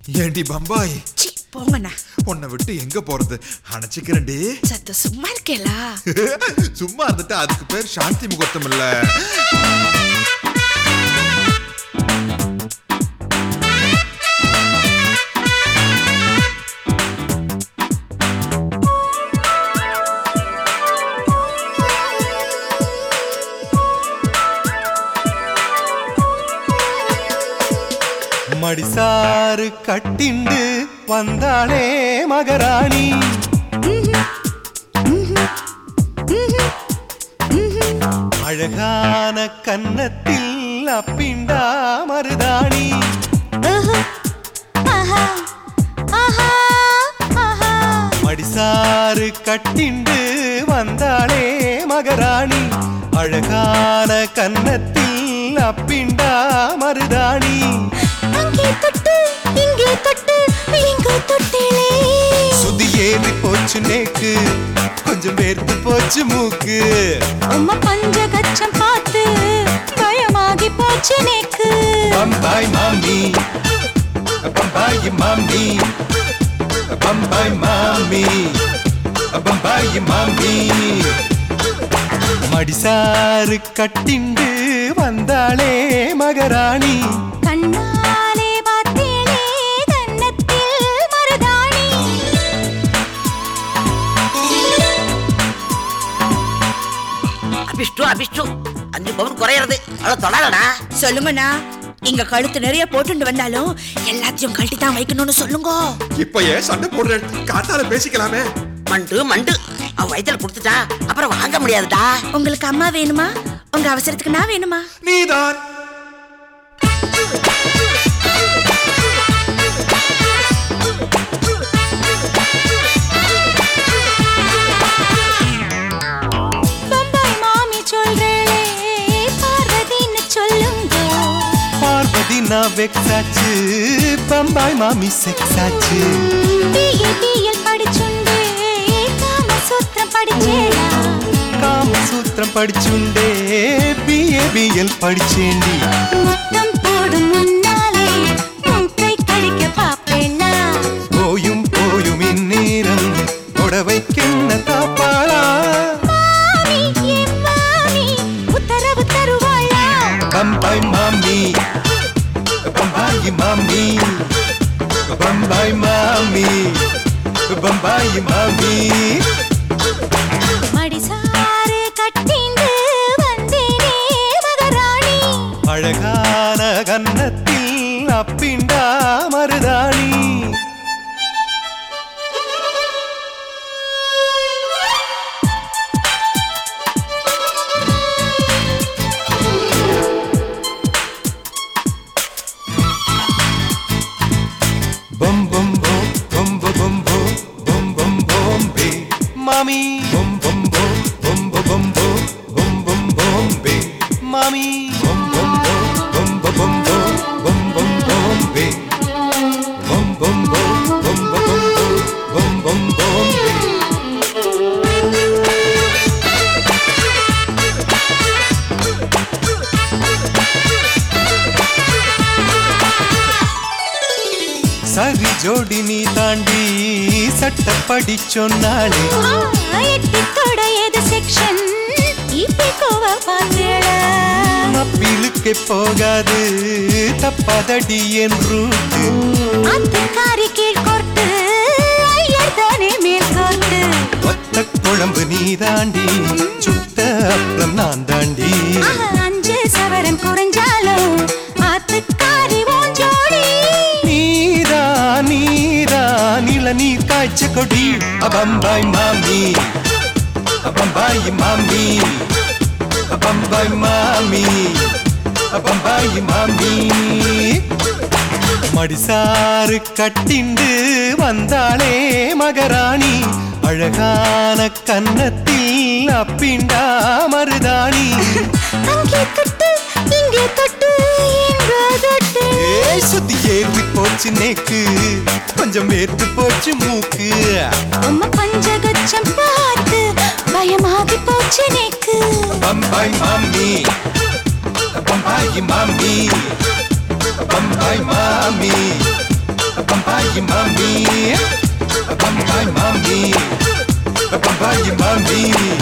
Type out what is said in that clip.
ஏண்டி பம்பாய்? போங்கண்ணா. உன்னை விட்டு எங்க போறது? அணைச்சிக்கிறேன்டி. சத்த சும்மா இருக்கேலா? சும்மா இருந்துட்டு அதுக்கு பேர் சாந்தி முகூர்த்தம் இல்ல. மடிசாறு கட்டிண்டு வந்தாளே மகராணி, அழகான கன்னத்தில் அப்பிண்டா மருதாணி. மடிசாறு கட்டிண்டு வந்தாளே மகராணி, அழகான கன்னத்தில் அப்பிண்டா மருதாணி. சுதி ஏறி போச்சு நேக்கு, கொஞ்சம் வேர்த்து போச்சு மூக்கு. உம்மா பஞ்சகச்சம் பார்த்து பயமாகி போச்சு நேக்கு. பம்பாய் மாமி, பம்பாய் மாமி, பம்பாய் மாமி, பம்பாய் மாமி. மடிசாறு கட்டிண்டு வந்தாளே மகராணி, கண்ணாலே பார்த்தேனே கன்னத்தில் மருதாணி. அபிஷ்டு அபிஷ்டு 5 பவுன் குறையிறது அவ்வளவு தொடாதடா. சொல்லுங்கண்ணா. இங்க கழுத்து நிறைய போட்டு வந்தாலும் எல்லாத்தையும் கழட்டி தான் வைக்கணும்னு சொல்லுங்க. இப்ப ஏன் சண்டை போடுற? காத்தால பேசிக்கலாமே. மண்டு மண்டு அவ வயித்துல குடுத்துட்டா அப்புறம் வாங்க முடியாதுடா. உங்களுக்கு அம்மா வேணுமா? உங்க அவசரத்துக்கு நான் வேணுமா? நீதான். பம்பாய் மாமி சொல்றேளே பார்வதின்னு சொல்லுங்க. பார்வதி நான் வெக்ஸாச்சு, பம்பாய் மாமி செக்ஸாச்சு. பிஎல் படிச்சுண்டே காமசூத்திரம் படிச்சேடா. காமசூத்திரம் படிச்சுண்டே பிஏபிஎல் படிச்சேண்டி. முத்தம் போடும் முன்னாலே மூக்கை கடிக்க பாப்பேனா. போயும் போயும் இந்நேரம் உடவைக்கென்ன தாப்பாளா. மாமி என் மாமி உத்தரவு தருவாளா. பம்பாய் மாமி, பம்பாய் மாமி, பம்பாய் மாமி, பம்பாய் மாமி. மடிசாறு கட்டிண்டு வந்தேனே மகராணி, அழகான கன்னத்தில் அப்பிண்டா மருதாணி. Bum bum bum bum bum bum bum bum bum be mommy bum bum bum bum bum bum bum bum bum be mommy bum bum bum bum bum bum bum bum be bum bum bum bum bum bum bum be. சரி ஜோடி நீ தாண்டி சட்டப்படி சொன்னாளே. எட்டி தொட எது section இப்ப கோவ பாத்தேளா. அப்பீலுக்கே போகாது தப்பாதடி என் ரூட்டு. அந்த காரி கீழ் கோர்த்து ஐயர் தானே மேல் கோர்த்து. ஒத்த குழம்பு நீ தாண்டி, சுத்த அப்புறம் நான் தாண்டி. 5 சவரன் குறைஞ்சாலும் ஆத்துக்காரி ஓஞ்சோடி. நீரா நீரா நில நீ காய்ச்ச கொடி. பம்பாய் மாமி, பம்பாய் மாமி, பம்பாய் மாமி, பம்பாய் மாமி. மடிசாறு கட்டிண்டு வந்தாளே மகராணி, அழகான கன்னத்தில் அப்பிண்டா மருதாணி. அங்கே தொட்டு இங்கே தொட்டு எங்கோ தொட்டு. சுத்தி ஏறி போச்சு நேக்கு, கொஞ்சம் வேர்த்து போச்சு மூக்கு. உம்மா பஞ்சகச்சம் பார்த்து பயமாகி போச்சு நேக்கு. பம்பாய் மாமி, பம்பாய் மாமி, பம்பாய் மாமி, Bambayi mami